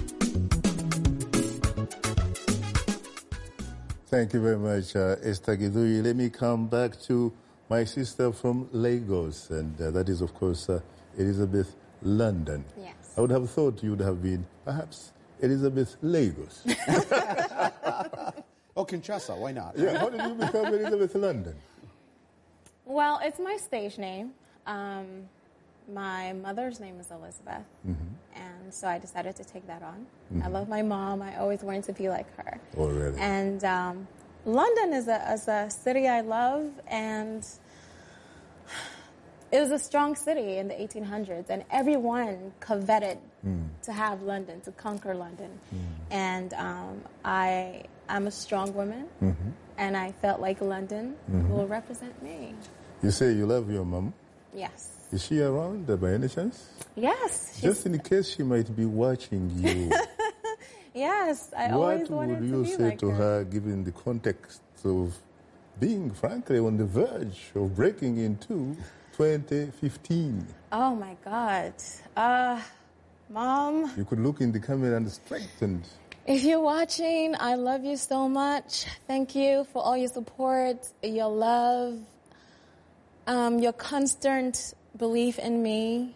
Thank you very much, Esther Gidui. Let me come back to my sister from Lagos, and that is, of course, Elizabeth London. Yes. I would have thought you would have been, perhaps, Elizabeth Lagos. Oh, Kinshasa, why not? Yeah, how did you become Elizabeth London? Well, it's my stage name. My mother's name is Elizabeth, and so I decided to take that on. I love my mom. I always wanted to be like her. Oh, really? And London is a city I love, and it was a strong city in the 1800s, and everyone coveted to have London, to conquer London. And I'm a strong woman, and I felt like London will represent me. You say you love your mom? Yes. Is she around by any chance? Yes. Just in case she might be watching you. Yes, I always wanted to be like her. What would you say to her, given the context of being, frankly, on the verge of breaking into 2015? Oh, my God. Mom. You could look in the camera and strengthen. If you're watching, I love you so much. Thank you for all your support, your love, your constant belief in me.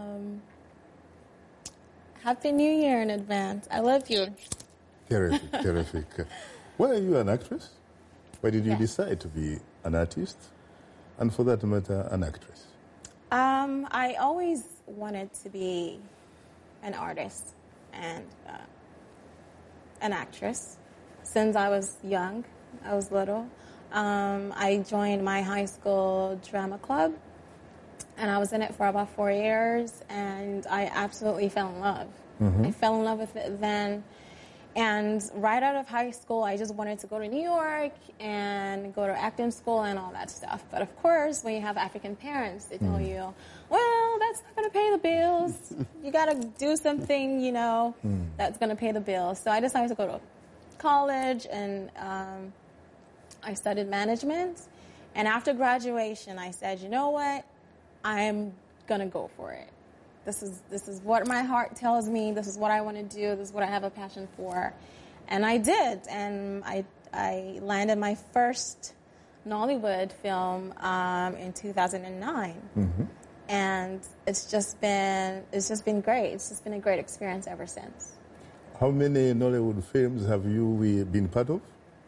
Happy New Year in advance. I love you. Terrific, terrific. Why are you an actress? Why did you decide to be an artist? And for that matter, an actress? I always wanted to be an artist and an actress. Since I was young, I was little. I joined my high school drama club, and I was in it for about 4 years, and I absolutely fell in love. I fell in love with it then, and right out of high school, I just wanted to go to New York and go to acting school and all that stuff. But of course, when you have African parents, they tell you, well, that's not going to pay the bills. You got to do something, you know, that's going to pay the bills. So I decided to go to college, and I studied management, and after graduation, I said, you know what, I'm gonna go for it. This is what my heart tells me. This is what I want to do. This is what I have a passion for, and I did. And I landed my first Nollywood film in 2009, and it's just been great. It's just been a great experience ever since. How many Nollywood films have you been part of?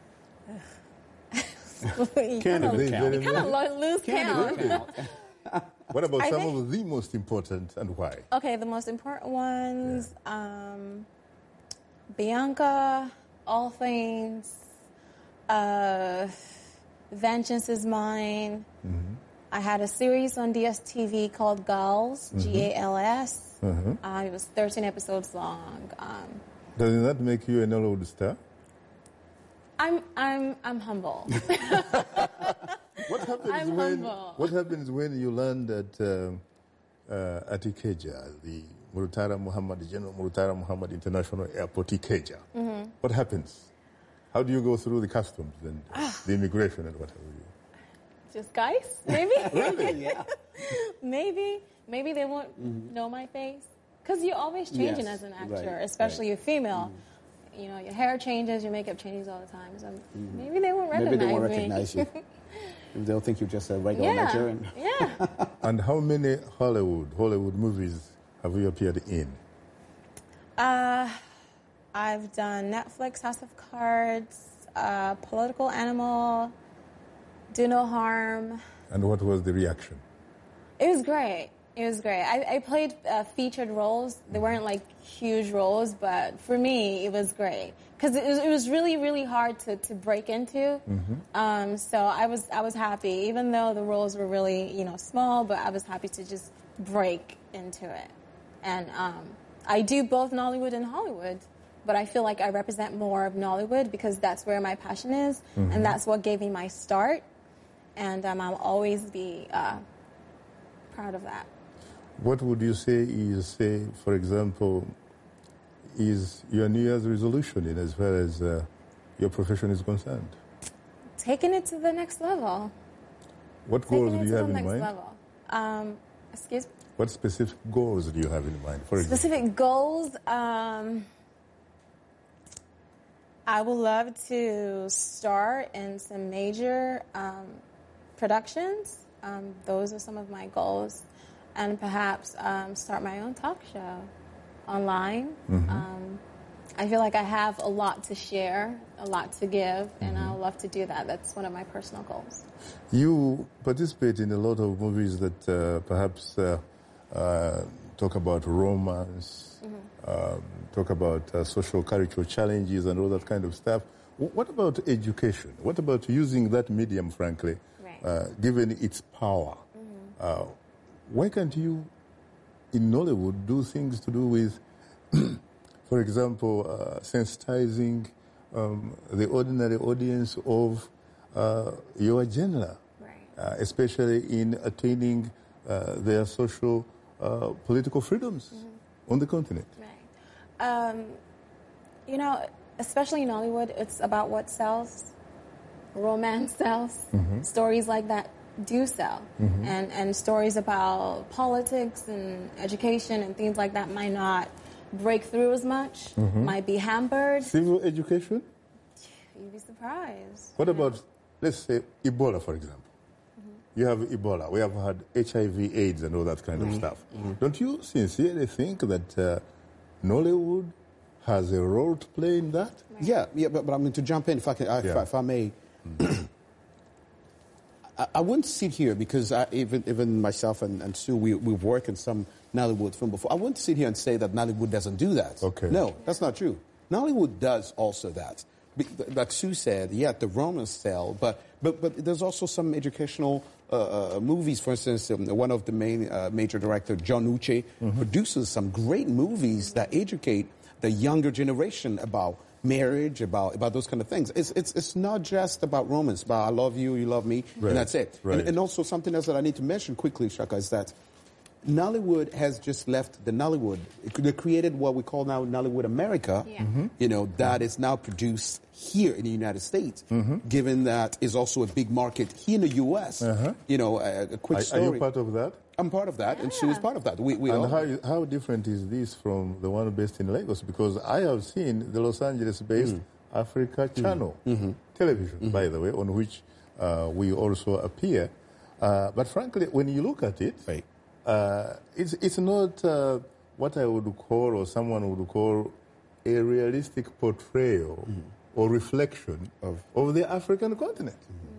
You kind of lose count. What about some of the most important, and why? Okay, the most important ones, Bianca, All Things, Vengeance is Mine. I had a series on DSTV called Gals, Gals. It was 13 episodes long. Does that make you a Nollywood star? I'm humble. What happens when you land at Ikeja, the General Murtala Muhammad International Airport, Ikeja? What happens? How do you go through the customs and the immigration and what have you? Just guys, maybe? Really? Yeah. Maybe they won't know my face. Because you're always changing as an actor, especially a female. You know, your hair changes, your makeup changes all the time. So maybe they won't recognize me. Maybe they won't recognize you. They'll think you're just a regular Nigerian. Yeah. And how many Hollywood movies have you appeared in? I've done Netflix, House of Cards, Political Animal, Do No Harm. And what was the reaction? It was great. It was great. I played featured roles. They weren't like huge roles, but for me, it was great because it was really, really hard to break into. So I was happy, even though the roles were really small, but I was happy to just break into it. And I do both Nollywood and Hollywood, but I feel like I represent more of Nollywood because that's where my passion is, and that's what gave me my start. And I'll always be proud of that. What would you say for example, is your New Year's resolution in as far as your profession is concerned? Taking it to the next level. What goals do you have in mind? Level. Excuse me? What specific goals do you have in mind? For example? Specific goals? I would love to star in some major productions. Those are some of my goals. And perhaps start my own talk show online. I feel like I have a lot to share, a lot to give, and I would love to do that. That's one of my personal goals. You participate in a lot of movies that perhaps talk about romance, talk about social cultural challenges and all that kind of stuff. What about education? What about using that medium, frankly, given its power? Why can't you, in Nollywood, do things to do with, for example, sensitizing the ordinary audience of your genre, especially in attaining their social, political freedoms on the continent? Especially in Nollywood, it's about what sells. Romance sells. Stories like that do sell. And stories about politics and education and things like that might not break through as much, might be hampered. Civil education? You'd be surprised. What about, let's say, Ebola, for example? You have Ebola. We have had HIV, AIDS, and all that kind of stuff. Don't you sincerely think that Nollywood has a role to play in that? Yeah, but I mean, to jump in, if I may, I wouldn't sit here because even myself and Sue, we've worked in some Nollywood film before. I wouldn't sit here and say that Nollywood doesn't do that. Okay. No, that's not true. Nollywood does also that. Like Sue said, the romance sell, but there's also some educational movies. For instance, one of the major director, John Uche, produces some great movies that educate the younger generation about marriage, about those kind of things. It's not just about romance, but I love you, you love me, and that's it. And also something else that I need to mention quickly, Shaka, is that Nollywood has just left the Nollywood. They created what we call now Nollywood America, that is now produced here in the United States, given that is also a big market here in the U.S. A quick story. Are you part of that? I'm part of that, and Sue is part of that. How different is this from the one based in Lagos? Because I have seen the Los Angeles-based Africa Channel television, by the way, on which we also appear. But frankly, when you look at it, it's not what I would call, or someone would call, a realistic portrayal or reflection of the African continent.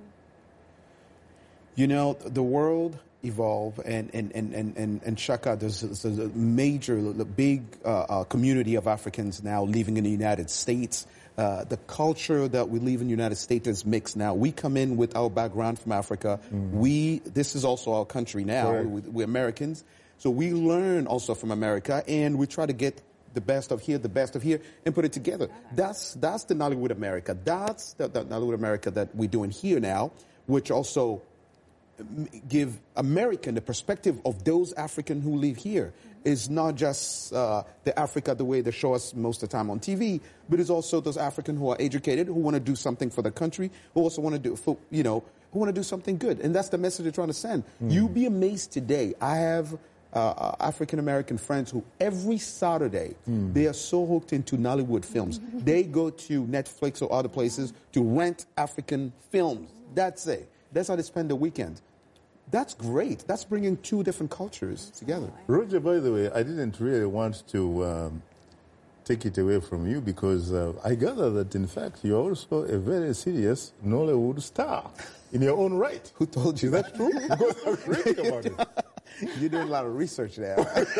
You know, the world evolve, and Shaka, there's a major, big community of Africans now living in the United States. The culture that we live in the United States is mixed now. We come in with our background from Africa. This is also our country now. We're Americans. So we learn also from America, and we try to get the best of here, and put it together. That's the Nollywood America. That's the Nollywood America that we're doing here now, which also give American the perspective of those African who live here. It's not just the Africa the way they show us most of the time on TV, but it's also those African who are educated, who want to do something for the country, who also want to do, who want to do something good. And that's the message they're trying to send. You'll be amazed today. I have African American friends who every Saturday they are so hooked into Nollywood films. They go to Netflix or other places to rent African films. That's it. That's how they spend the weekend. That's great. That's bringing two different cultures together. Roger, by the way, I didn't really want to take it away from you because I gather that, in fact, you're also a very serious Nollywood star in your own right. Who told you? Is that true? Because I'm reading about it. You're doing a lot of research there.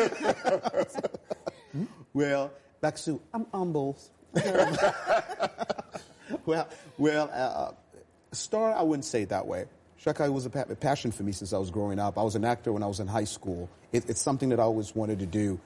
Well, Baksu, I'm humble. Star, I wouldn't say it that way. Shaka was a passion for me since I was growing up. I was an actor when I was in high school. It's something that I always wanted to do.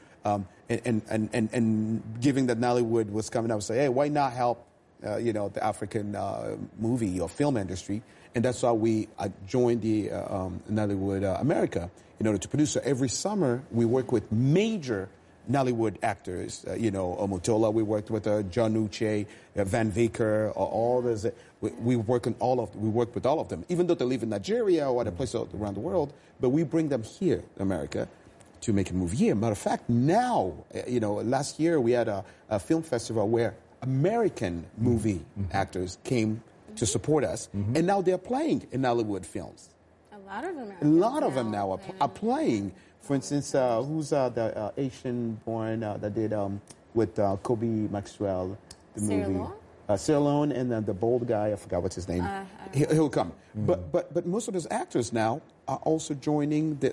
And given that Nollywood was coming up, I would say, hey, why not help, the African movie or film industry? And that's how I joined the Nollywood America in order to produce. So every summer, we work with major Nollywood actors. Omotola, we worked with John Uche, Van Vicker, all those. We work with all of them, even though they live in Nigeria or other places around the world. But we bring them here in America to make a movie here. Matter of fact, now, last year we had a film festival where American movie actors came to support us, and now they're playing in Nollywood films. A lot of them. A lot of them now are playing. For instance, who's the Asian-born that did with Kobe Maxwell the movie? Sierra Leone, and then the bold guy, I forgot what's his name. He'll come. But most of those actors now are also joining the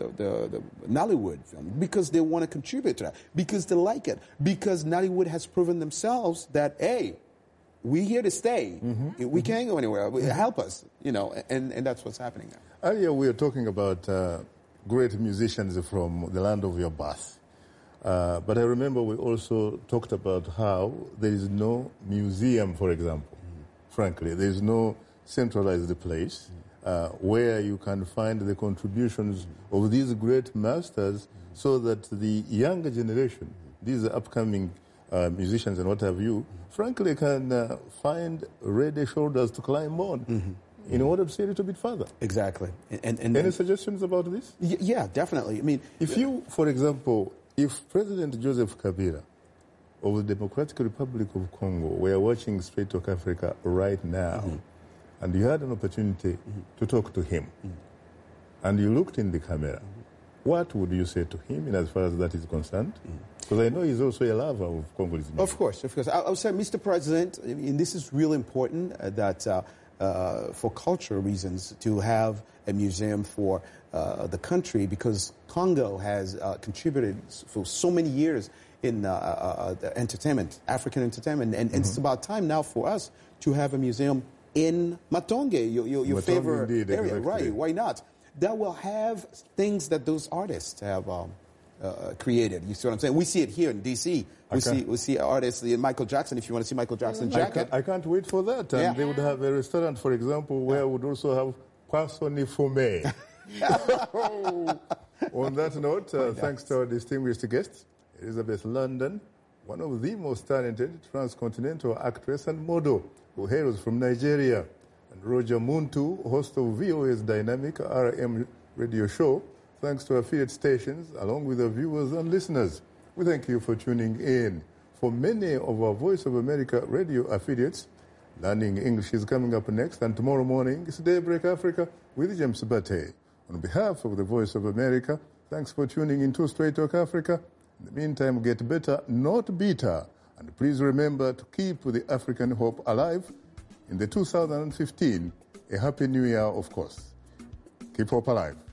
Nollywood film because they want to contribute to that, because they like it, because Nollywood has proven themselves that, hey, we're here to stay. We can't go anywhere. Help us, and that's what's happening now. Earlier we were talking about great musicians from the land of your birth. But I remember we also talked about how there is no museum, for example. Frankly, there is no centralized place where you can find the contributions of these great masters so that the younger generation, these upcoming musicians and what have you, frankly can find ready shoulders to climb on. In order to see a little bit further. Exactly. And any suggestions about this? Yeah, definitely. I mean, if you, for example, if President Joseph Kabila of the Democratic Republic of Congo were watching Straight Talk Africa right now, and you had an opportunity to talk to him, and you looked in the camera, what would you say to him in as far as that is concerned? Because I know he's also a lover of Congolese music. Of course. I would say, Mr. President, and this is really important that for cultural reasons to have a museum for the country, because Congo has contributed for so many years in entertainment, African entertainment, and it's about time now for us to have a museum in Matonge, your favorite area, right? Why not? That will have things that those artists have created. You see what I'm saying? We see it here in D.C. We see artists, Michael Jackson, if you want to see Michael Jackson's jacket. I can't wait for that. And they would have a restaurant, for example, where would also have poissonné fumé. On that note, thanks to our distinguished guests, Elizabeth London, one of the most talented transcontinental actress and model who hails from Nigeria, and Roger Muntu, host of VOA's dynamic RM radio show. Thanks to affiliate stations, along with our viewers and listeners. We thank you for tuning in. For many of our Voice of America radio affiliates, Learning English is coming up next, and tomorrow morning is Daybreak Africa with James Bate. On behalf of the Voice of America, thanks for tuning into Straight Talk Africa. In the meantime, get better, not bitter. And please remember to keep the African hope alive in the 2015. A Happy New Year, of course. Keep hope alive.